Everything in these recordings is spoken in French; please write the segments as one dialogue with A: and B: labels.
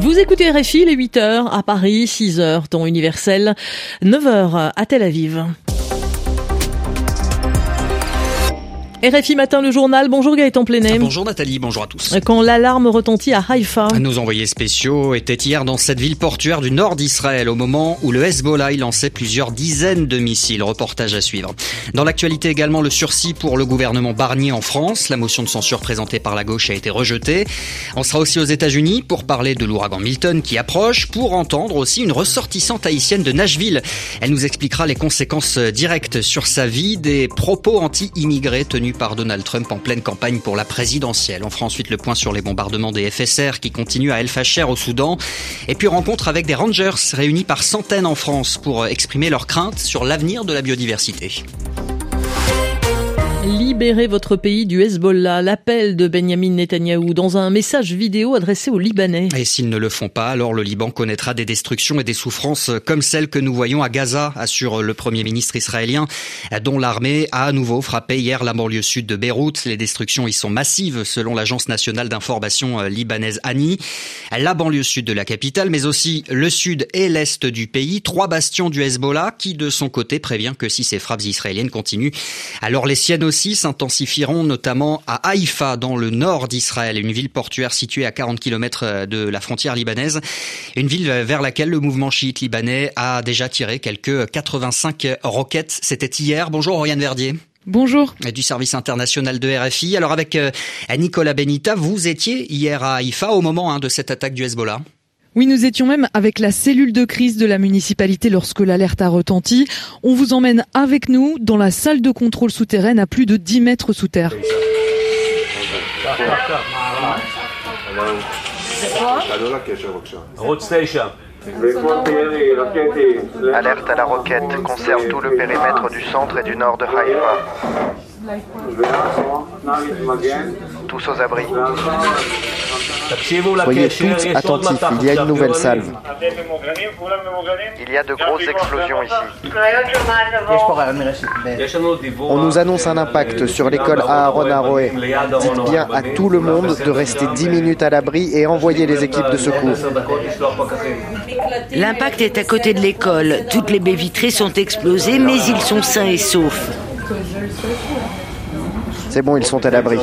A: Vous écoutez RFI, les 8h à Paris, 6h temps universel, 9h à Tel Aviv. RFI Matin, le journal. Bonjour Gaëtan Plenet.
B: Bonjour Nathalie, bonjour à tous.
A: Quand l'alarme retentit à Haïfa.
B: Nos envoyés spéciaux étaient hier dans cette ville portuaire du nord d'Israël au moment où le Hezbollah y lançait plusieurs dizaines de missiles. Reportage à suivre. Dans l'actualité également, le sursis pour le gouvernement Barnier en France. La motion de censure présentée par la gauche a été rejetée. On sera aussi aux États-Unis pour parler de l'ouragan Milton qui approche, pour entendre aussi une ressortissante haïtienne de Nashville. Elle nous expliquera les conséquences directes sur sa vie des propos anti-immigrés tenus par Donald Trump en pleine campagne pour la présidentielle. On fera ensuite le point sur les bombardements des FSR qui continuent à El Fasher au Soudan. Et puis rencontre avec des rangers réunis par centaines en France pour exprimer leurs craintes sur l'avenir de la biodiversité.
A: Libérez votre pays du Hezbollah, l'appel de Benyamin Netanyahou dans un message vidéo adressé aux Libanais.
B: Et s'ils ne le font pas, alors le Liban connaîtra des destructions et des souffrances comme celles que nous voyons à Gaza, assure le Premier ministre israélien, dont l'armée a à nouveau frappé hier la banlieue sud de Beyrouth. Les destructions y sont massives selon l'agence nationale d'information libanaise ANI. La banlieue sud de la capitale, mais aussi le sud et l'est du pays, 3 bastions du Hezbollah qui de son côté prévient que si ces frappes israéliennes continuent, alors les siennes aussi s'intensifieront, notamment à Haïfa, dans le nord d'Israël, une ville portuaire située à 40 km de la frontière libanaise, une ville vers laquelle le mouvement chiite libanais a déjà tiré quelques 85 roquettes. C'était hier. Bonjour Oriane Verdier.
C: Bonjour.
B: Du service international de RFI. Alors avec Nicolas Benita, vous étiez hier à Haïfa au moment de cette attaque du Hezbollah.
C: Oui, nous étions même avec la cellule de crise de la municipalité lorsque l'alerte a retenti. On vous emmène avec nous dans la salle de contrôle souterraine à plus de 10 mètres sous terre.
D: Alerte à la roquette concerne tout le périmètre du centre et du nord de Haïfa. Tous aux abris.
E: Soyez tous attentifs, il y a une nouvelle salve.
D: Il y a de grosses explosions ici.
E: On nous annonce un impact sur l'école Aaron Aroé. Dites bien à tout le monde de rester 10 minutes à l'abri et envoyez les équipes de secours.
F: L'impact est à côté de l'école. Toutes les baies vitrées sont explosées, mais ils sont sains et saufs.
E: C'est bon, ils sont à l'abri.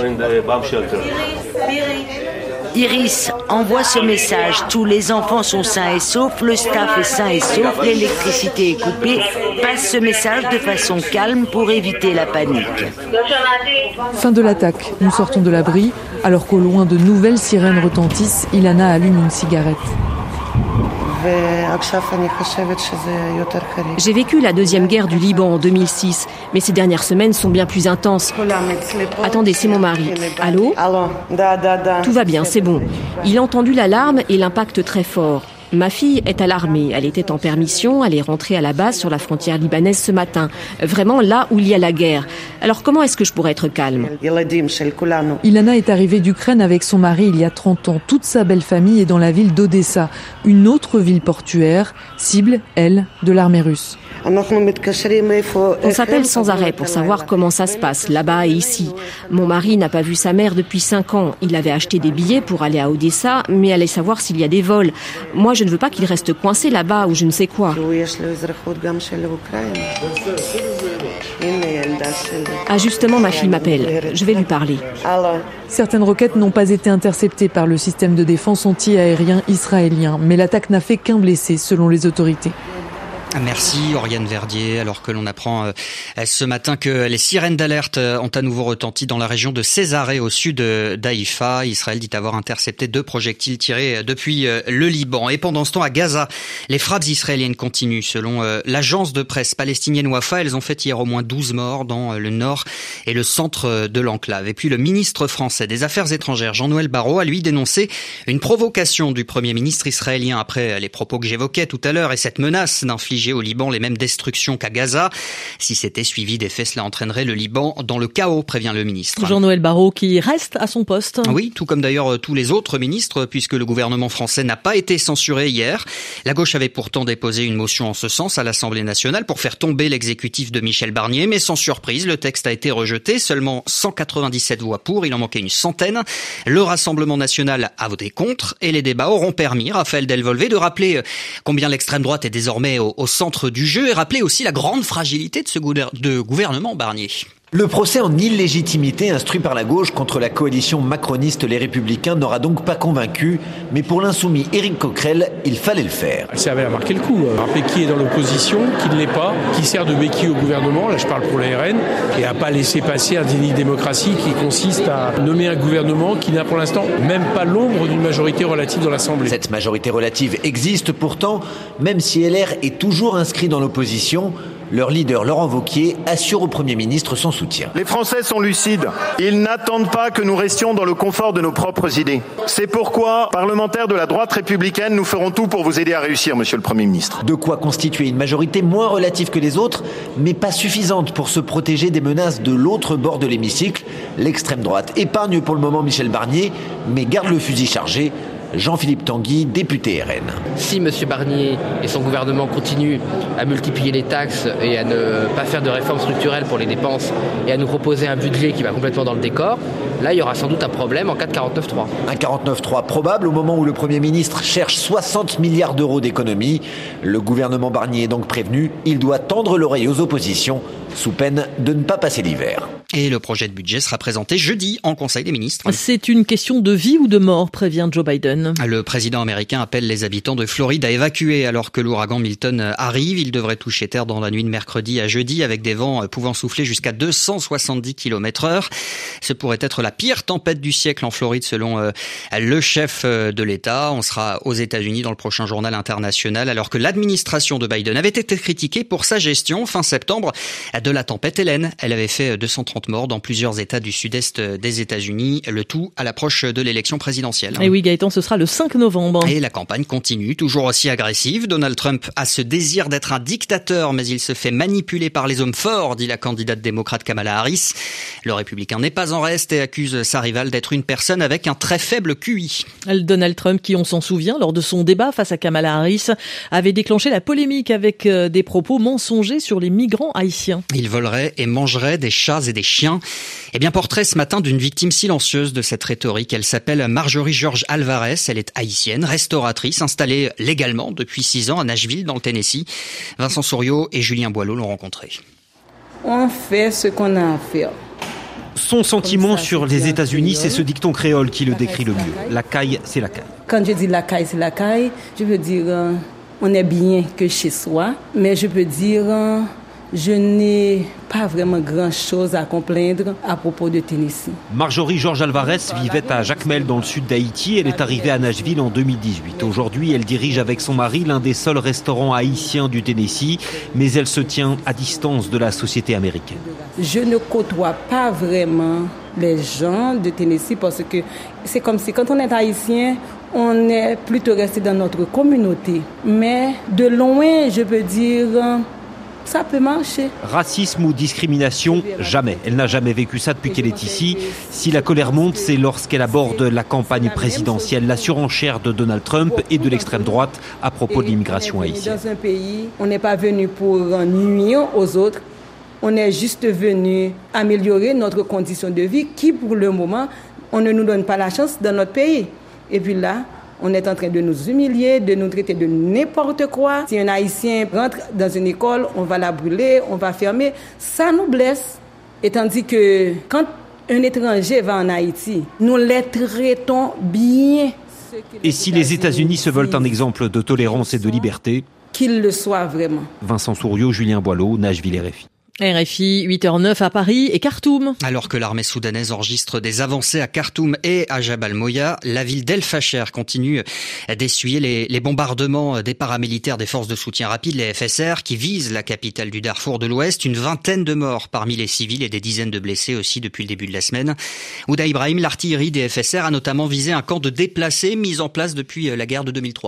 F: Iris, envoie ce message. Tous les enfants sont sains et saufs, le staff est sain et sauf, l'électricité est coupée. Passe ce message de façon calme pour éviter la panique.
C: Fin de l'attaque. Nous sortons de l'abri, alors qu'au loin de nouvelles sirènes retentissent. Ilana allume une cigarette.
G: J'ai vécu la deuxième guerre du Liban en 2006, mais ces dernières semaines sont bien plus intenses. Attendez, c'est mon mari. Allô ? Tout va bien, c'est bon. Il a entendu l'alarme et l'impact très fort. Ma fille est à l'armée, elle était en permission, elle est rentrée à la base sur la frontière libanaise ce matin, vraiment là où il y a la guerre. Alors comment est-ce que je pourrais être calme ?
C: Ilana est arrivée d'Ukraine avec son mari il y a 30 ans. Toute sa belle famille est dans la ville d'Odessa, une autre ville portuaire, cible, elle, de l'armée russe.
G: On s'appelle sans arrêt pour savoir comment ça se passe, là-bas et ici. Mon mari n'a pas vu sa mère depuis 5 ans. Il avait acheté des billets pour aller à Odessa, mais allait savoir s'il y a des vols. Moi, je ne veux pas qu'il reste coincé là-bas ou je ne sais quoi. Ah justement, ma fille m'appelle. Je vais lui parler.
C: Certaines roquettes n'ont pas été interceptées par le système de défense anti-aérien israélien, mais l'attaque n'a fait qu'un blessé, selon les autorités.
B: Merci Oriane Verdier, alors que l'on apprend ce matin que les sirènes d'alerte ont à nouveau retenti dans la région de Césarée au sud d'Haïfa. Israël dit avoir intercepté 2 projectiles tirés depuis le Liban. Et pendant ce temps à Gaza, les frappes israéliennes continuent. Selon l'agence de presse palestinienne Wafa, elles ont fait hier au moins 12 morts dans le nord et le centre de l'enclave. Et puis le ministre français des Affaires étrangères, Jean-Noël Barrot, a lui dénoncé une provocation du Premier ministre israélien après les propos que j'évoquais tout à l'heure et cette menace d'infliger infliger au Liban les mêmes destructions qu'à Gaza. Si c'était suivi des faits, cela entraînerait le Liban dans le chaos, prévient le ministre.
A: Jean-Noël Barrot qui reste à son poste.
B: Oui, tout comme d'ailleurs tous les autres ministres, puisque le gouvernement français n'a pas été censuré hier. La gauche avait pourtant déposé une motion en ce sens à l'Assemblée nationale pour faire tomber l'exécutif de Michel Barnier, mais sans surprise, le texte a été rejeté. Seulement 197 voix pour, il en manquait une centaine. Le Rassemblement national a voté contre et les débats auront permis, Raphaël Delvolvé, de rappeler combien l'extrême droite est désormais au centre du jeu et rappeler aussi la grande fragilité de ce gouvernement Barnier.
H: Le procès en illégitimité instruit par la gauche contre la coalition macroniste Les Républicains n'aura donc pas convaincu, mais pour l'insoumis Éric Coquerel, il fallait le faire.
I: Ça avait marqué le coup. Rappeler qui est dans l'opposition, qui ne l'est pas, qui sert de béquille au gouvernement, là je parle pour la RN, et à pas laisser passer un déni de démocratie qui consiste à nommer un gouvernement qui n'a pour l'instant même pas l'ombre d'une majorité relative dans l'Assemblée.
H: Cette majorité relative existe pourtant, même si LR est toujours inscrit dans l'opposition. Leur leader, Laurent Wauquiez, assure au Premier ministre son soutien.
J: Les Français sont lucides. Ils n'attendent pas que nous restions dans le confort de nos propres idées. C'est pourquoi, parlementaires de la droite républicaine, nous ferons tout pour vous aider à réussir, Monsieur le Premier ministre.
H: De quoi constituer une majorité moins relative que les autres, mais pas suffisante pour se protéger des menaces de l'autre bord de l'hémicycle. L'extrême droite épargne pour le moment Michel Barnier, mais garde le fusil chargé. Jean-Philippe Tanguy, député RN.
K: Si M. Barnier et son gouvernement continuent à multiplier les taxes et à ne pas faire de réformes structurelles pour les dépenses et à nous proposer un budget qui va complètement dans le décor, là il y aura sans doute un problème en cas de 49.3.
H: Un 49.3 probable au moment où le Premier ministre cherche 60 milliards d'euros d'économies. Le gouvernement Barnier est donc prévenu, il doit tendre l'oreille aux oppositions sous peine de ne pas passer l'hiver.
B: Et le projet de budget sera présenté jeudi en Conseil des ministres.
A: C'est une question de vie ou de mort, prévient Joe Biden.
B: Le président américain appelle les habitants de Floride à évacuer alors que l'ouragan Milton arrive. Il devrait toucher terre dans la nuit de mercredi à jeudi avec des vents pouvant souffler jusqu'à 270 km/h. Ce pourrait être la pire tempête du siècle en Floride selon le chef de l'État. On sera aux États-Unis dans le prochain journal international alors que l'administration de Biden avait été critiquée pour sa gestion fin septembre de la tempête Hélène. Elle avait fait 230 morts dans plusieurs États du sud-est des États-Unis, le tout à l'approche de l'élection présidentielle.
A: Et oui Gaëtan, ce sera le 5 novembre.
B: Et la campagne continue, toujours aussi agressive. Donald Trump a ce désir d'être un dictateur, mais il se fait manipuler par les hommes forts, dit la candidate démocrate Kamala Harris. Le républicain n'est pas en reste et accuse sa rivale d'être une personne avec un très faible QI.
A: Donald Trump, qui on s'en souvient, lors de son débat face à Kamala Harris, avait déclenché la polémique avec des propos mensongers sur les migrants haïtiens.
B: Il volerait et mangerait des chats et des chiens. Eh bien, portrait ce matin d'une victime silencieuse de cette rhétorique. Elle s'appelle Marjorie George Alvarez. Elle est haïtienne, restauratrice, installée légalement depuis 6 ans à Nashville, dans le Tennessee. Vincent Souriau et Julien Boileau l'ont rencontrée.
L: On fait ce qu'on a à faire.
M: Son sentiment sur les États-Unis, c'est ce dicton créole qui le décrit le mieux. La caille, c'est la caille.
L: Quand je dis la caille, c'est la caille, je veux dire on est bien que chez soi, mais je peux dire je n'ai pas vraiment grand-chose à complaindre à propos de Tennessee.
M: Marjorie George Alvarez vivait à Jacmel dans le sud d'Haïti. Elle est arrivée à Nashville en 2018. Aujourd'hui, elle dirige avec son mari l'un des seuls restaurants haïtiens du Tennessee, mais elle se tient à distance de la société américaine.
L: Je ne côtoie pas vraiment les gens de Tennessee parce que c'est comme si quand on est haïtien, on est plutôt resté dans notre communauté. Mais de loin, je peux dire ça peut marcher.
M: Racisme ou discrimination, jamais. Elle n'a jamais vécu ça depuis qu'elle est ici. Si la colère monte, c'est lorsqu'elle aborde la campagne présidentielle, la surenchère de Donald Trump et de l'extrême droite à propos de l'immigration haïtienne.
L: Dans un pays, on n'est pas venu pour nuire aux autres. On est juste venu améliorer notre condition de vie qui, pour le moment, on ne nous donne pas la chance dans notre pays. Et puis là, on est en train de nous humilier, de nous traiter de n'importe quoi. Si un Haïtien rentre dans une école, on va la brûler, on va fermer. Ça nous blesse. Et tandis que quand un étranger va en Haïti, nous les traitons bien.
M: Et si les États-Unis se veulent un exemple de tolérance et de liberté,
L: qu'ils le soient vraiment.
M: Vincent Souriau, Julien Boileau, Nashville, RFI.
A: RFI, 8h09 à Paris et Khartoum.
B: Alors que l'armée soudanaise enregistre des avancées à Khartoum et à Jabal Moya, la ville d'El Fasher continue d'essuyer les bombardements des paramilitaires des forces de soutien rapide, les FSR, qui visent la capitale du Darfour de l'Ouest. Une vingtaine de morts parmi les civils et des dizaines de blessés aussi depuis le début de la semaine. Ouda Ibrahim, l'artillerie des FSR a notamment visé un camp de déplacés mis en place depuis la guerre de 2003.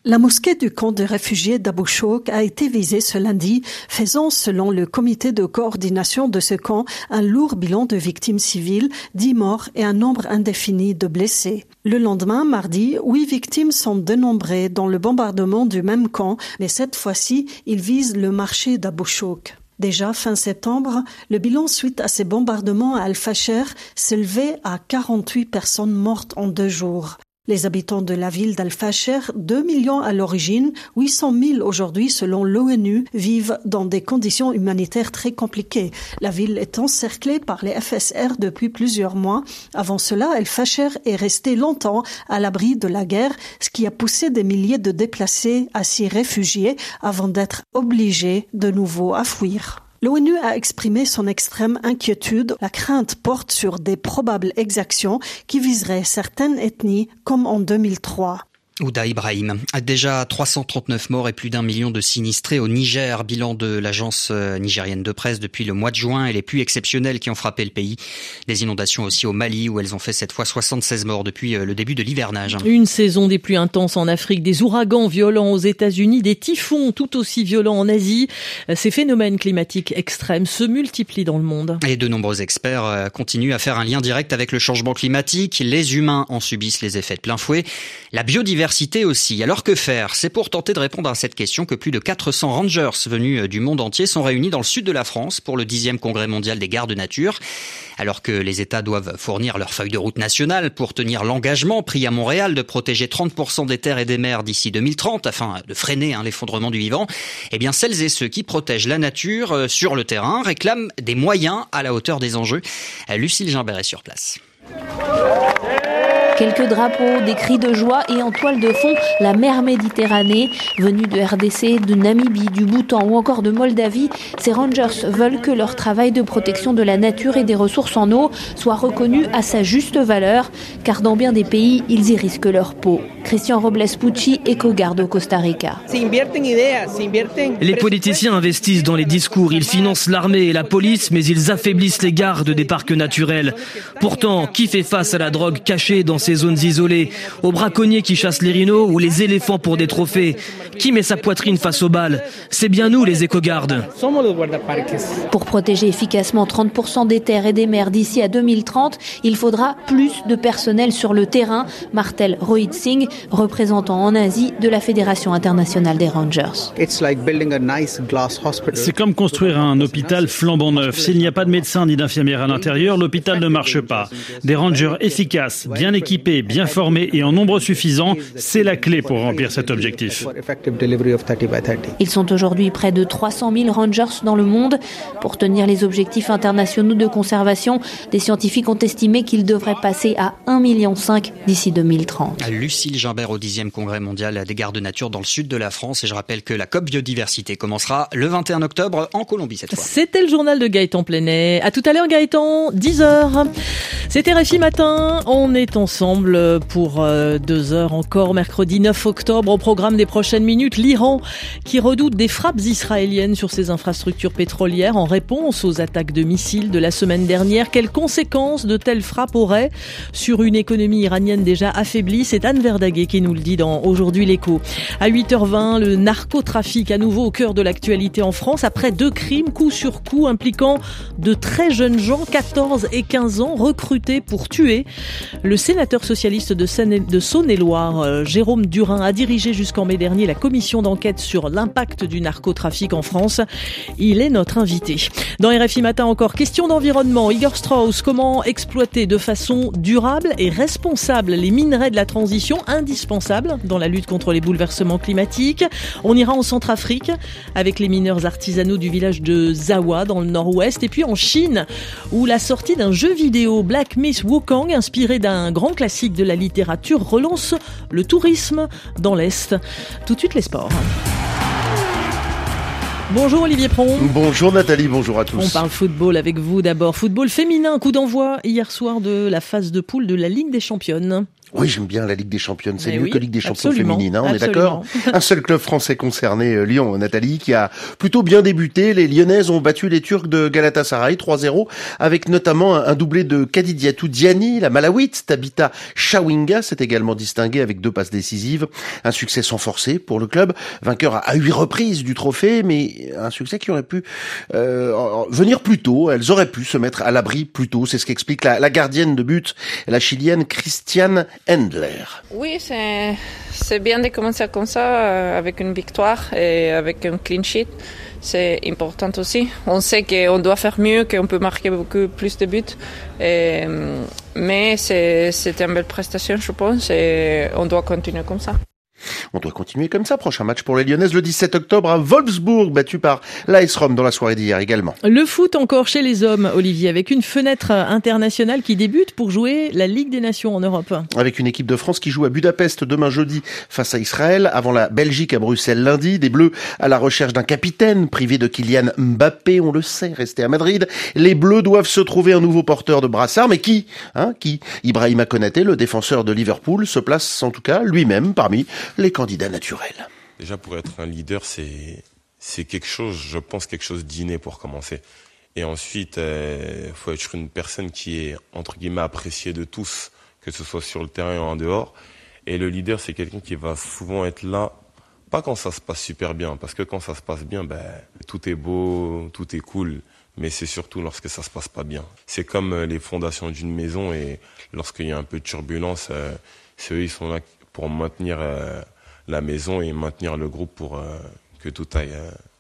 N: La mosquée du camp de réfugiés d'Abou Chouk a été visée ce lundi, faisant, selon le comité de coordination de ce camp, un lourd bilan de victimes civiles, 10 morts et un nombre indéfini de blessés. Le lendemain, mardi, 8 victimes sont dénombrées dans le bombardement du même camp, mais cette fois-ci, ils visent le marché d'Abou Chouk. Déjà fin septembre, le bilan suite à ces bombardements à Al-Fasher s'élevait à 48 personnes mortes en 2 jours. Les habitants de la ville d'Al-Fasher, 2 millions à l'origine, 800 000 aujourd'hui selon l'ONU, vivent dans des conditions humanitaires très compliquées. La ville est encerclée par les FSR depuis plusieurs mois. Avant cela, Al-Fasher est resté longtemps à l'abri de la guerre, ce qui a poussé des milliers de déplacés à s'y réfugier avant d'être obligés de nouveau à fuir. L'ONU a exprimé son extrême inquiétude. La crainte porte sur des probables exactions qui viseraient certaines ethnies, comme en 2003.
B: Ouda Ibrahim. Déjà 339 morts et plus d'1 million de sinistrés au Niger. Bilan de l'agence nigérienne de presse depuis le mois de juin et les pluies exceptionnelles qui ont frappé le pays. Des inondations aussi au Mali où elles ont fait cette fois 76 morts depuis le début de l'hivernage.
A: Une saison des pluies intenses en Afrique, des ouragans violents aux États-Unis, des typhons tout aussi violents en Asie. Ces phénomènes climatiques extrêmes se multiplient dans le monde.
B: Et de nombreux experts continuent à faire un lien direct avec le changement climatique. Les humains en subissent les effets de plein fouet. La biodiversité aussi. Alors que faire ? C'est pour tenter de répondre à cette question que plus de 400 rangers venus du monde entier sont réunis dans le sud de la France pour le 10e congrès mondial des gardes nature. Alors que les États doivent fournir leur feuille de route nationale pour tenir l'engagement pris à Montréal de protéger 30% des terres et des mers d'ici 2030 afin de freiner l'effondrement du vivant, eh bien celles et ceux qui protègent la nature sur le terrain réclament des moyens à la hauteur des enjeux. Lucille Gimbert est sur place.
O: Quelques drapeaux, des cris de joie et en toile de fond, la mer Méditerranée. Venus de RDC, de Namibie, du Bhoutan ou encore de Moldavie, ces rangers veulent que leur travail de protection de la nature et des ressources en eau soit reconnu à sa juste valeur, car dans bien des pays, ils y risquent leur peau. Christian Robles-Pucci, éco-garde au Costa Rica.
P: Les politiciens investissent dans les discours, ils financent l'armée et la police, mais ils affaiblissent les gardes des parcs naturels. Pourtant, qui fait face à la drogue cachée dans ces zones isolées, aux braconniers qui chassent les rhinos ou les éléphants pour des trophées? Qui met sa poitrine face aux balles? C'est bien nous, les éco-gardes.
O: Pour protéger efficacement 30% des terres et des mers d'ici à 2030, il faudra plus de personnel sur le terrain, martèle Rohit Singh, représentant en Asie de la Fédération internationale des Rangers.
Q: C'est comme construire un hôpital flambant neuf. S'il n'y a pas de médecin ni d'infirmière à l'intérieur, l'hôpital ne marche pas. Des rangers efficaces, bien équipés, bien formés et en nombre suffisant, c'est la clé pour remplir cet objectif.
O: Ils sont aujourd'hui près de 300 000 rangers dans le monde. Pour tenir les objectifs internationaux de conservation, des scientifiques ont estimé qu'ils devraient passer à 1,5 million d'ici 2030.
B: Lucille Gimbert au 10e congrès mondial des gardes nature dans le sud de la France. Et je rappelle que la COP biodiversité commencera le 21 octobre en Colombie cette fois.
A: C'était le journal de Gaëtan Plenet. À tout à l'heure Gaëtan, 10h. C'était RFI Matin. On est ensemble pour 2 heures encore, mercredi 9 octobre. Au programme des prochaines minutes, l'Iran qui redoute des frappes israéliennes sur ses infrastructures pétrolières en réponse aux attaques de missiles de la semaine dernière. Quelles conséquences de telles frappes auraient sur une économie iranienne déjà affaiblie? C'est Anne Verdaguet qui nous le dit dans Aujourd'hui l'Écho. À 8h20, le narcotrafic à nouveau au cœur de l'actualité en France après 2 crimes coup sur coup impliquant de très jeunes gens, 14 et 15 ans, recrutés pour tuer. Le sénateur socialiste de Saône-et-Loire, Jérôme Durin, a dirigé jusqu'en mai dernier la commission d'enquête sur l'impact du narcotrafic en France. Il est notre invité. Dans RFI Matin encore, question d'environnement. Igor Strauss, comment exploiter de façon durable et responsable les minerais de la transition, indispensables dans la lutte contre les bouleversements climatiques. On ira en Centrafrique avec les mineurs artisanaux du village de Zawa dans le nord-ouest. Et puis en Chine, où la sortie d'un jeu vidéo Black Myth Wukong, inspiré d'un grand classique de la littérature, relance le tourisme dans l'Est. Tout de suite les sports. Bonjour Olivier Pron.
R: Bonjour Nathalie, bonjour à tous.
A: On parle football avec vous d'abord. Football féminin, coup d'envoi hier soir de la phase de poule de la Ligue des Championnes.
R: Oui, j'aime bien la Ligue des Champions. C'est mieux
A: oui,
R: que Ligue des Champions
A: absolument,
R: féminine, on est
A: absolument.
R: d'accord? Un seul club français concerné, Lyon, Nathalie, qui a plutôt bien débuté. Les Lyonnaises ont battu les Turcs de Galatasaray 3-0, avec notamment un doublé de Kadidiatou Diani. La Malawite, Tabitha Chawinga, s'est également distinguée avec 2 passes décisives. Un succès sans forcer pour le club, vainqueur à 8 reprises du trophée, mais un succès qui aurait pu venir plus tôt. Elles auraient pu se mettre à l'abri plus tôt. C'est ce qu'explique la gardienne de but, la Chilienne Christiane Endler.
S: Oui, c'est bien de commencer comme ça, avec une victoire et avec un clean sheet. C'est important aussi. On sait qu'on doit faire mieux, qu'on peut marquer beaucoup plus de buts. Mais c'était une belle prestation, je pense, et on doit continuer comme ça.
R: On doit continuer comme ça. Prochain match pour les Lyonnaises le 17 octobre à Wolfsburg, battu par l'AS Rome dans la soirée d'hier également.
A: Le foot encore chez les hommes, Olivier, avec une fenêtre internationale qui débute pour jouer la Ligue des Nations en Europe.
R: Avec une équipe de France qui joue à Budapest demain jeudi face à Israël, avant la Belgique à Bruxelles lundi. Des Bleus à la recherche d'un capitaine, privé de Kylian Mbappé, on le sait, resté à Madrid. Les Bleus doivent se trouver un nouveau porteur de brassard, mais qui Ibrahima Konaté, le défenseur de Liverpool, se place en tout cas lui-même parmi les candidats naturels.
T: Déjà, pour être un leader, c'est quelque chose, je pense, quelque chose d'inné pour commencer. Et ensuite, faut être une personne qui est, entre guillemets, appréciée de tous, que ce soit sur le terrain ou en dehors. Et le leader, c'est quelqu'un qui va souvent être là, pas quand ça se passe super bien, parce que quand ça se passe bien, tout est beau, tout est cool, mais c'est surtout lorsque ça se passe pas bien. C'est comme les fondations d'une maison, et lorsqu'il y a un peu de turbulence, c'est eux, ils sont là pour maintenir la maison et maintenir le groupe pour que tout aille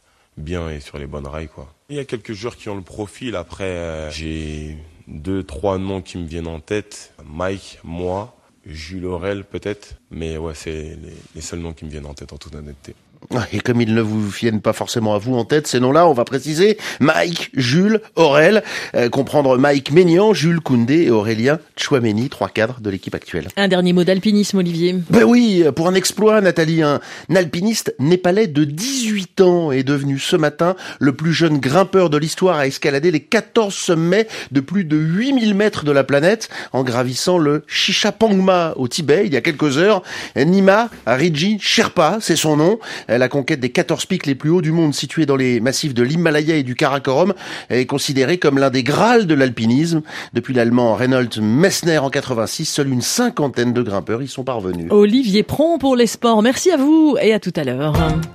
T: bien et sur les bonnes rails, quoi. Il y a quelques joueurs qui ont le profil. Après, j'ai 2-3 noms qui me viennent en tête. Mike, moi, Jules Aurel peut-être. Mais ouais, c'est les seuls noms qui me viennent en tête en toute honnêteté.
R: Et comme ils ne vous viennent pas forcément à vous en tête, ces noms-là, on va préciser Mike, Jules, Aurel, comprendre Mike Maignan, Jules Koundé et Aurélien Tchouaméni, 3 cadres de l'équipe actuelle.
A: Un dernier mot d'alpinisme, Olivier.
R: Oui, pour un exploit, Nathalie, un alpiniste népalais de 18 ans est devenu ce matin le plus jeune grimpeur de l'histoire à escalader les 14 sommets de plus de 8000 mètres de la planète en gravissant le Shishapangma au Tibet il y a quelques heures. Nima Rinji Sherpa, c'est son nom. La conquête des 14 pics les plus hauts du monde situés dans les massifs de l'Himalaya et du Karakorum est considérée comme l'un des grâles de l'alpinisme. Depuis l'allemand Reinhold Messner en 86, seule une 50aine de grimpeurs y sont parvenus.
A: Olivier Pron pour les sports. Merci à vous et à tout à l'heure.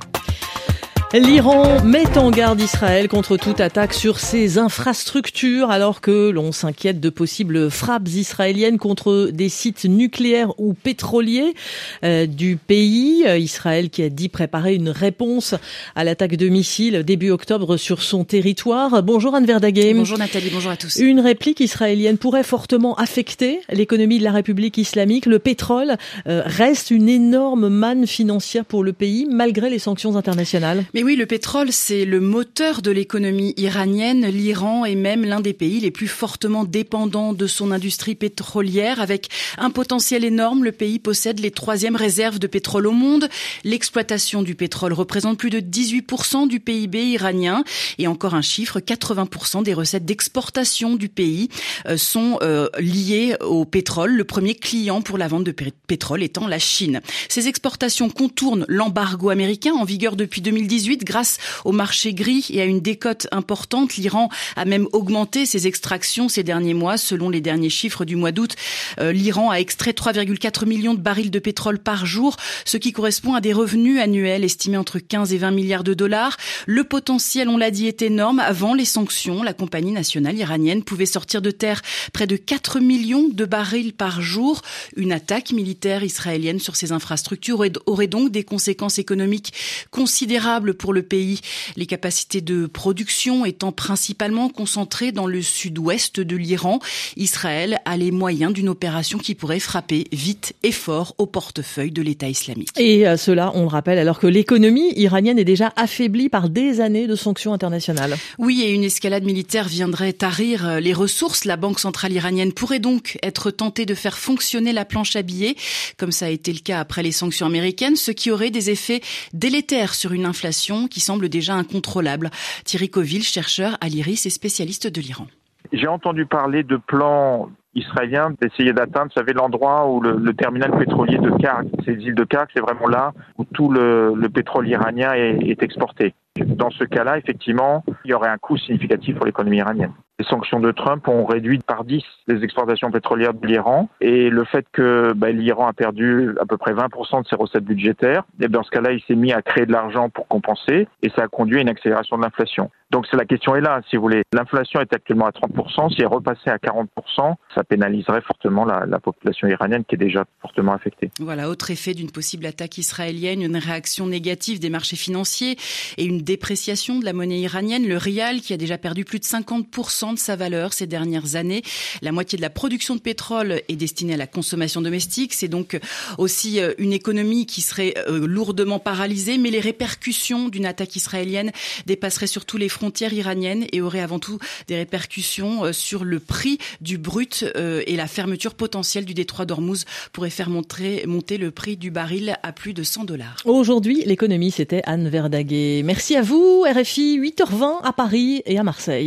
A: L'Iran met en garde Israël contre toute attaque sur ses infrastructures alors que l'on s'inquiète de possibles frappes israéliennes contre des sites nucléaires ou pétroliers du pays. Israël qui a dit préparer une réponse à l'attaque de missiles début octobre sur son territoire. Bonjour Anne Verdaguet.
U: Bonjour Nathalie, bonjour à tous.
A: Une réplique israélienne pourrait fortement affecter l'économie de la République islamique. Le pétrole reste une énorme manne financière pour le pays malgré les sanctions internationales.
U: Mais oui, le pétrole, c'est le moteur de l'économie iranienne. L'Iran est même l'un des pays les plus fortement dépendants de son industrie pétrolière. Avec un potentiel énorme, le pays possède les 3e réserves de pétrole au monde. L'exploitation du pétrole représente plus de 18% du PIB iranien. Et encore un chiffre, 80% des recettes d'exportation du pays sont liées au pétrole. Le premier client pour la vente de pétrole étant la Chine. Ces exportations contournent l'embargo américain en vigueur depuis 2018 grâce au marché gris et à une décote importante. L'Iran a même augmenté ses extractions ces derniers mois. Selon les derniers chiffres du mois d'août, l'Iran a extrait 3,4 millions de barils de pétrole par jour, ce qui correspond à des revenus annuels estimés entre 15 et 20 milliards de dollars. Le potentiel, on l'a dit, est énorme. Avant les sanctions, la compagnie nationale iranienne pouvait sortir de terre près de 4 millions de barils par jour. Une attaque militaire israélienne sur ces infrastructures aurait donc des conséquences économiques considérables pour le pays. Les capacités de production étant principalement concentrées dans le sud-ouest de l'Iran, Israël a les moyens d'une opération qui pourrait frapper vite et fort au portefeuille de l'État islamique.
A: Et cela, on le rappelle, alors que l'économie iranienne est déjà affaiblie par des années de sanctions internationales.
U: Oui, et une escalade militaire viendrait tarir les ressources. La Banque centrale iranienne pourrait donc être tentée de faire fonctionner la planche à billets, comme ça a été le cas après les sanctions américaines, ce qui aurait des effets délétères sur une inflation qui semble déjà incontrôlable. Thierry Coville, chercheur à l'IRIS et spécialiste de l'Iran.
V: J'ai entendu parler de plans
D: israéliens d'essayer d'atteindre, vous savez, l'endroit où le terminal pétrolier de Karg, ces îles de Karg, c'est vraiment là où tout le pétrole iranien est exporté. Dans ce cas-là, effectivement, il y aurait un coût significatif pour l'économie iranienne. Les sanctions de Trump ont réduit par 10 les exportations pétrolières de l'Iran et le fait que l'Iran a perdu à peu près 20% de ses recettes budgétaires, et dans ce cas-là, il s'est mis à créer de l'argent pour compenser et ça a conduit à une accélération de l'inflation. Donc la question est là, si vous voulez. L'inflation est actuellement à 30%. Si elle repassait à 40%, ça pénaliserait fortement la population iranienne qui est déjà fortement affectée.
U: Voilà, autre effet d'une possible attaque israélienne, une réaction négative des marchés financiers et une dépréciation de la monnaie iranienne, le rial qui a déjà perdu plus de 50% de sa valeur ces dernières années. La moitié de la production de pétrole est destinée à la consommation domestique. C'est donc aussi une économie qui serait lourdement paralysée, mais les répercussions d'une attaque israélienne dépasseraient surtout les frontières iraniennes et aurait avant tout des répercussions sur le prix du brut et la fermeture potentielle du détroit d'Ormuz pourrait faire monter le prix du baril à plus de $100.
A: Aujourd'hui, l'économie, c'était Anne Verdaguet. Merci à vous, RFI, 8h20 à Paris et à Marseille.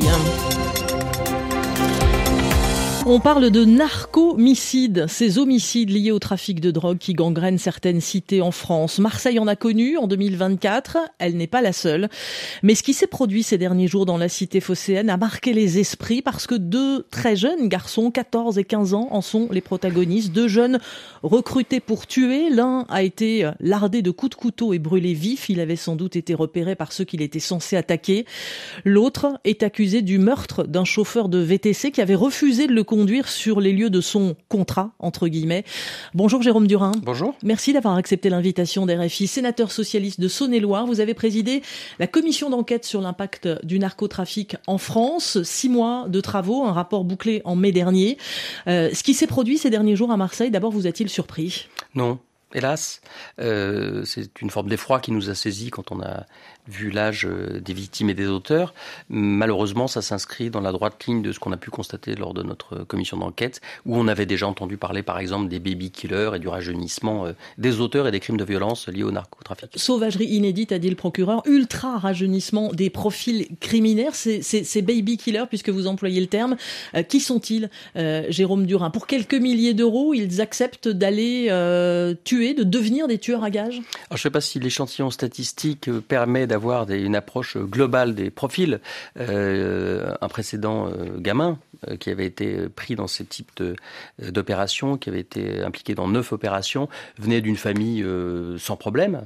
A: On parle de narcomicides, ces homicides liés au trafic de drogue qui gangrènent certaines cités en France. Marseille en a connu en 2024, elle n'est pas la seule. Mais ce qui s'est produit ces derniers jours dans la cité phocéenne a marqué les esprits parce que deux très jeunes garçons, 14 et 15 ans, en sont les protagonistes. Deux jeunes recrutés pour tuer. L'un a été lardé de coups de couteau et brûlé vif. Il avait sans doute été repéré par ceux qu'il était censé attaquer. L'autre est accusé du meurtre d'un chauffeur de VTC qui avait refusé de le conduire sur les lieux de son contrat, entre guillemets. Bonjour Jérôme Durin.
V: Bonjour.
A: Merci d'avoir accepté l'invitation d'RFI. Sénateur socialiste de Saône-et-Loire, vous avez présidé la commission d'enquête sur l'impact du narcotrafic en France. 6 mois de travaux, un rapport bouclé en mai dernier. Ce qui s'est produit ces derniers jours à Marseille, d'abord vous a-t-il surpris ?
V: Non. Hélas, c'est une forme d'effroi qui nous a saisis quand on a vu l'âge des victimes et des auteurs. Malheureusement, ça s'inscrit dans la droite ligne de ce qu'on a pu constater lors de notre commission d'enquête, où on avait déjà entendu parler, par exemple, des baby killers et du rajeunissement des auteurs et des crimes de violence liés au narcotrafic.
A: Sauvagerie inédite, a dit le procureur. Ultra rajeunissement des profils criminels. Ces baby killers, puisque vous employez le terme, qui sont-ils, Jérôme Durin ? Pour quelques milliers d'euros, ils acceptent d'aller tuer, de devenir des tueurs à gages ?
V: Alors, je ne sais pas si l'échantillon statistique permet d'avoir une approche globale des profils. Un précédent gamin qui avait été pris dans ce type d'opération, qui avait été impliqué dans 9 opérations, venait d'une famille sans problème.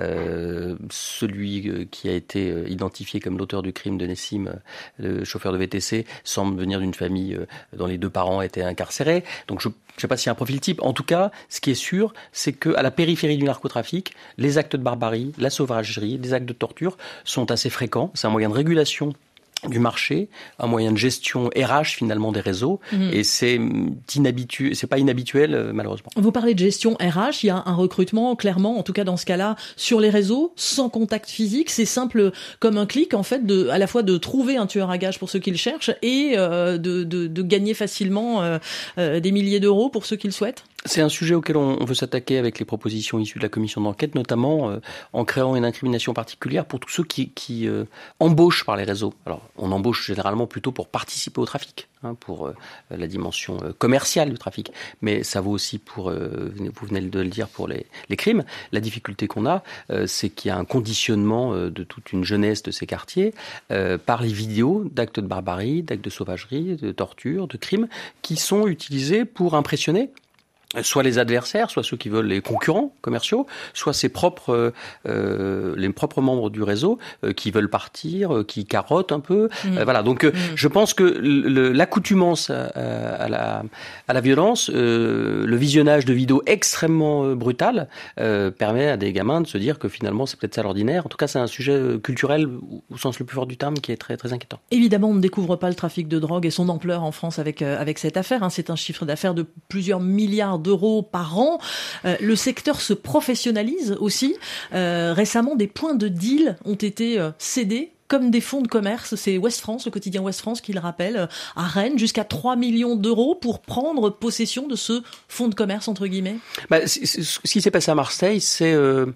V: Celui qui a été identifié comme l'auteur du crime de Nessim, le chauffeur de VTC, semble venir d'une famille dont les 2 parents étaient incarcérés. Donc je ne sais pas s'il y a un profil type. En tout cas, ce qui est sûr, c'est qu'à la périphérie du narcotrafic, les actes de barbarie, la sauvagerie, les actes de torture sont assez fréquents. C'est un moyen de régulation du marché, un moyen de gestion RH finalement des réseaux, et c'est pas inhabituel malheureusement.
A: Vous parlez de gestion RH, il y a un recrutement clairement, en tout cas dans ce cas-là, sur les réseaux, sans contact physique, c'est simple comme un clic en fait, à la fois de trouver un tueur à gages pour ceux qui le cherchent et de gagner facilement des milliers d'euros pour ceux qui le souhaitent.
V: C'est un sujet auquel on veut s'attaquer avec les propositions issues de la commission d'enquête, notamment en créant une incrimination particulière pour tous ceux qui embauchent par les réseaux. Alors, on embauche généralement plutôt pour participer au trafic, pour la dimension commerciale du trafic. Mais ça vaut aussi pour, vous venez de le dire, pour les crimes. La difficulté qu'on a, c'est qu'il y a un conditionnement de toute une jeunesse de ces quartiers par les vidéos d'actes de barbarie, d'actes de sauvagerie, de torture, de crimes, qui sont utilisés pour impressionner soit les adversaires, soit ceux qui veulent les concurrents commerciaux, soit les propres membres du réseau qui veulent partir, qui carottent un peu. Voilà. Donc, je pense que l'accoutumance à la violence, le visionnage de vidéos extrêmement brutales, permet à des gamins de se dire que finalement c'est peut-être ça l'ordinaire. En tout cas, c'est un sujet culturel au sens le plus fort du terme qui est très très inquiétant.
A: Évidemment, on ne découvre pas le trafic de drogue et son ampleur en France avec cette affaire. C'est un chiffre d'affaires de plusieurs milliards d'euros par an. Le secteur se professionnalise aussi. Récemment, des points de deal ont été cédés comme des fonds de commerce. C'est Ouest France, le quotidien Ouest France qui le rappelle, à Rennes, jusqu'à 3 millions d'euros pour prendre possession de ce fonds de commerce, entre guillemets.
V: Ce qui s'est passé à Marseille, c'est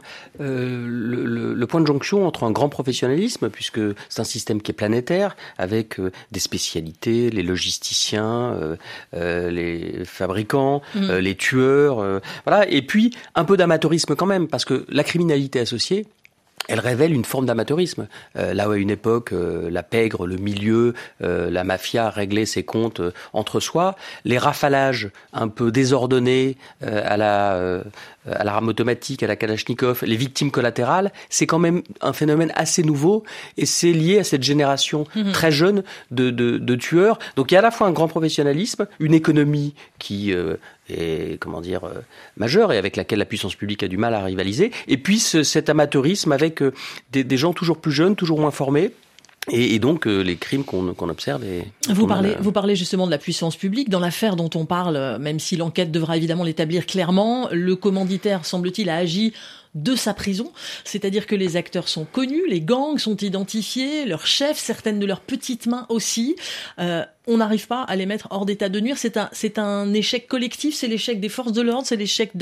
V: le point de jonction entre un grand professionnalisme, puisque c'est un système qui est planétaire, avec des spécialités, les logisticiens, les fabricants, les tueurs, voilà, et puis un peu d'amateurisme quand même, parce que la criminalité associée, elle révèle une forme d'amateurisme. Là où à une époque, la pègre, le milieu, la mafia réglait ses comptes entre soi, les rafalages un peu désordonnés à l'arme automatique, à la Kalachnikov, les victimes collatérales, c'est quand même un phénomène assez nouveau et c'est lié à cette génération très jeune de tueurs. Donc il y a à la fois un grand professionnalisme, une économie qui est majeure et avec laquelle la puissance publique a du mal à rivaliser, et puis cet amateurisme avec des gens toujours plus jeunes, toujours moins formés. Et donc les crimes qu'on observe.
A: Vous parlez justement de la puissance publique dans l'affaire dont on parle, même si l'enquête devra évidemment l'établir clairement. Le commanditaire, semble-t-il, a agi de sa prison, c'est-à-dire que les acteurs sont connus, les gangs sont identifiés, leurs chefs, certaines de leurs petites mains aussi. On n'arrive pas à les mettre hors d'état de nuire. C'est un échec collectif, c'est l'échec des forces de l'ordre, c'est l'échec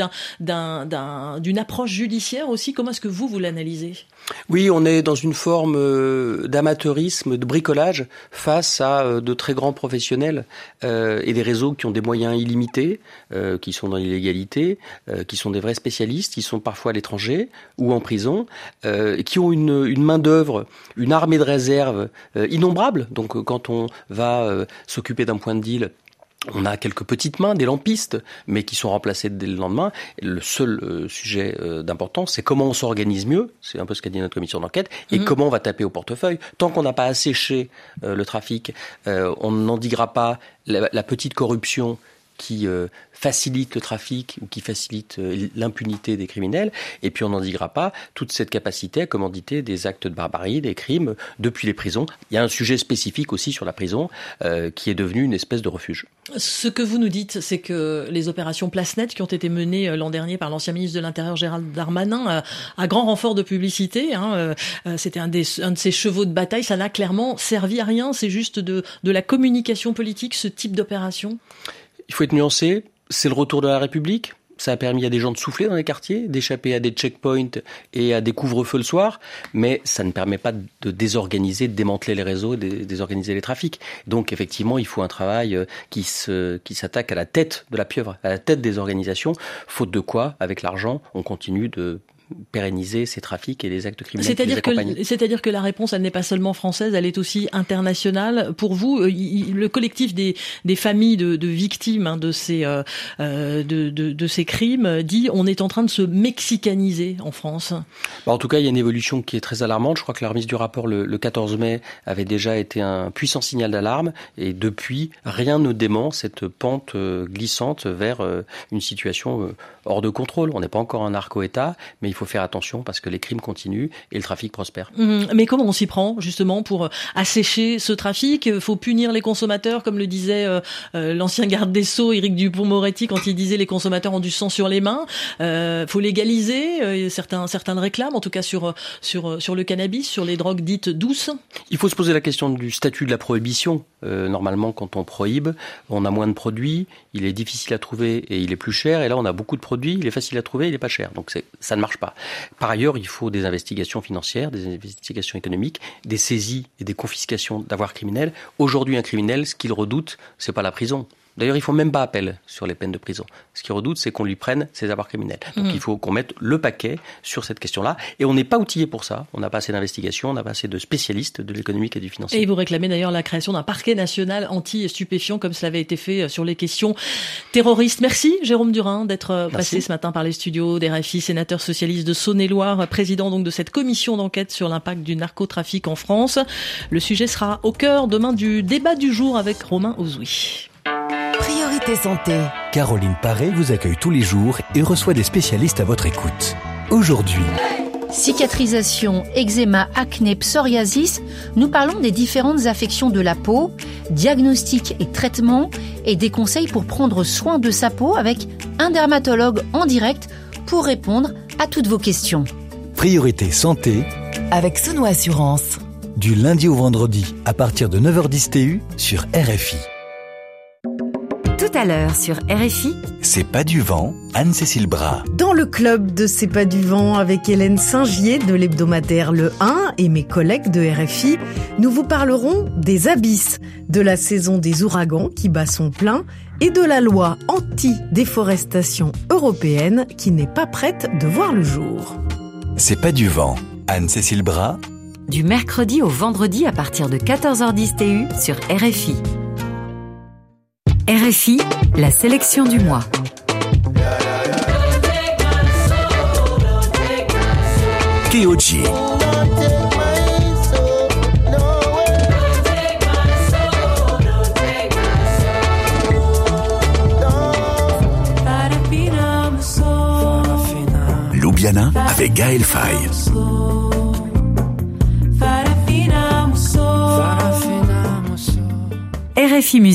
A: d'une approche judiciaire aussi. Comment est-ce que vous l'analysez ?
V: Oui, on est dans une forme d'amateurisme, de bricolage face à de très grands professionnels et des réseaux qui ont des moyens illimités, qui sont dans l'illégalité, qui sont des vrais spécialistes, qui sont parfois à l'étranger ou en prison, qui ont une main-d'œuvre, une armée de réserve innombrable. Donc quand on va s'occuper d'un point de deal, on a quelques petites mains, des lampistes, mais qui sont remplacées dès le lendemain. Et le seul sujet d'importance, c'est comment on s'organise mieux, c'est un peu ce qu'a dit notre commission d'enquête, et comment on va taper au portefeuille. Tant qu'on n'a pas asséché le trafic, on n'endiguera pas la petite corruption qui facilite le trafic ou qui facilite l'impunité des criminels, et puis on n'endiguera pas toute cette capacité à commanditer des actes de barbarie, des crimes depuis les prisons. Il y a un sujet spécifique aussi sur la prison qui est devenu une espèce de refuge.
A: Ce que vous nous dites, c'est que les opérations Place Nette qui ont été menées l'an dernier par l'ancien ministre de l'Intérieur Gérald Darmanin à grand renfort de publicité, c'était un de ses chevaux de bataille, ça n'a clairement servi à rien, c'est juste de la communication politique, ce type d'opération.
V: Il faut être nuancé, c'est le retour de la République, ça a permis à des gens de souffler dans les quartiers, d'échapper à des checkpoints et à des couvre-feux le soir, mais ça ne permet pas de désorganiser, de démanteler les réseaux, de désorganiser les trafics. Donc effectivement, il faut un travail qui s'attaque à la tête de la pieuvre, à la tête des organisations, faute de quoi, avec l'argent, on continue de pérenniser ces trafics et les actes criminels qui les accompagnent.
A: C'est-à-dire que la réponse, elle n'est pas seulement française, elle est aussi internationale. Pour vous, le collectif des familles de victimes de ces crimes dit on est en train de se mexicaniser en France.
V: En tout cas, il y a une évolution qui est très alarmante. Je crois que la remise du rapport le 14 mai avait déjà été un puissant signal d'alarme et depuis, rien ne dément cette pente glissante vers une situation hors de contrôle. On n'est pas encore un narco-État, mais il faut faire attention parce que les crimes continuent et le trafic prospère.
A: Mais comment on s'y prend justement pour assécher ce trafic ? Il faut punir les consommateurs, comme le disait l'ancien garde des Sceaux, Éric Dupond-Moretti, quand il disait les consommateurs ont du sang sur les mains. Faut légaliser, certains le réclament, en tout cas sur le cannabis, sur les drogues dites douces.
V: Il faut se poser la question du statut de la prohibition. Normalement, quand on prohibe, on a moins de produits, il est difficile à trouver et il est plus cher. Et là, on a beaucoup de produits, il est facile à trouver, il est pas cher. Donc ça ne marche pas. Par ailleurs, il faut des investigations financières, des investigations économiques, des saisies et des confiscations d'avoirs criminels. Aujourd'hui, un criminel, ce qu'il redoute, c'est pas la prison. D'ailleurs, ils font même pas appel sur les peines de prison. Ce qu'ils redoutent, c'est qu'on lui prenne ses avoirs criminels. Donc il faut qu'on mette le paquet sur cette question-là. Et on n'est pas outillé pour ça. On n'a pas assez d'investigations, on n'a pas assez de spécialistes de l'économique et du financier.
A: Et vous réclamez d'ailleurs la création d'un parquet national anti-stupéfiants, comme cela avait été fait sur les questions terroristes. Merci Jérôme Durin d'être passé ce matin par les studios d'RFI, sénateur socialiste de Saône-et-Loire, président donc de cette commission d'enquête sur l'impact du narcotrafic en France. Le sujet sera au cœur demain du débat du jour avec Romain Ozoui.
E: Priorité Santé. Caroline Paré vous accueille tous les jours et reçoit des spécialistes à votre écoute. Aujourd'hui,
F: cicatrisation, eczéma, acné, psoriasis, nous parlons des différentes affections de la peau, diagnostic et traitement, et des conseils pour prendre soin de sa peau avec un dermatologue en direct pour répondre à toutes vos questions.
E: Priorité Santé
F: avec Sono Assurance.
E: du lundi au vendredi, à partir de 9h10 TU sur RFI.
C: Tout à l'heure sur RFI,
E: C'est pas du vent, Anne-Cécile Bras.
G: Dans le club de C'est pas du vent avec Hélène Saint-Gier de l'hebdomadaire Le 1 et mes collègues de RFI, nous vous parlerons des abysses, de la saison des ouragans qui bat son plein et de la loi anti-déforestation européenne qui n'est pas prête de voir le jour.
E: C'est pas du vent, Anne-Cécile Bras.
C: du mercredi au vendredi à partir de 14h10 TU sur RFI. RFI, la sélection du mois.
E: Keoji. Ljubljana avec Gaël Faye.
C: RFI Musique.